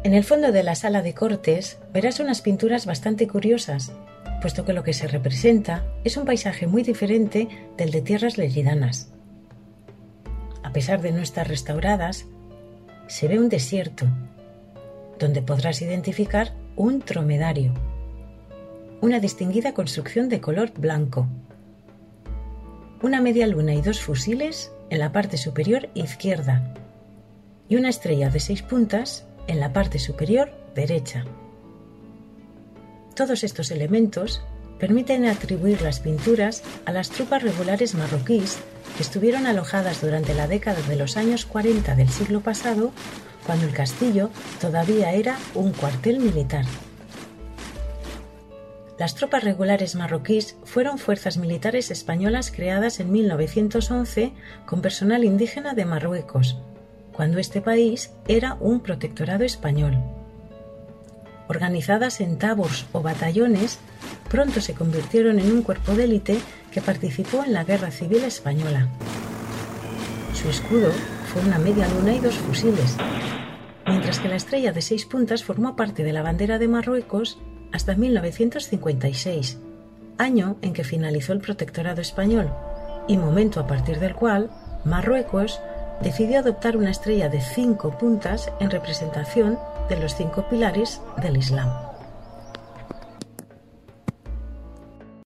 En el fondo de la sala de cortes verás unas pinturas bastante curiosas, puesto que lo que se representa es un paisaje muy diferente del de tierras leridanas. A pesar de no estar restauradas, se ve un desierto, donde podrás identificar un dromedario, una distinguida construcción de color blanco, una media luna y 2 fusiles en la parte superior izquierda y una estrella de 6 puntas en la parte superior derecha. Todos estos elementos permiten atribuir las pinturas a las tropas regulares marroquíes que estuvieron alojadas durante la década de los años 40 del siglo pasado, cuando el castillo todavía era un cuartel militar. Las tropas regulares marroquíes fueron fuerzas militares españolas creadas en 1911 con personal indígena de Marruecos, cuando este país era un protectorado español. Organizadas en tabors o batallones, pronto se convirtieron en un cuerpo de élite que participó en la Guerra Civil Española. Su escudo fue una media luna y 2 fusiles, mientras que la estrella de 6 puntas formó parte de la bandera de Marruecos hasta 1956, año en que finalizó el protectorado español y momento a partir del cual Marruecos decidió adoptar una estrella de 5 puntas en representación de los 5 pilares del Islam.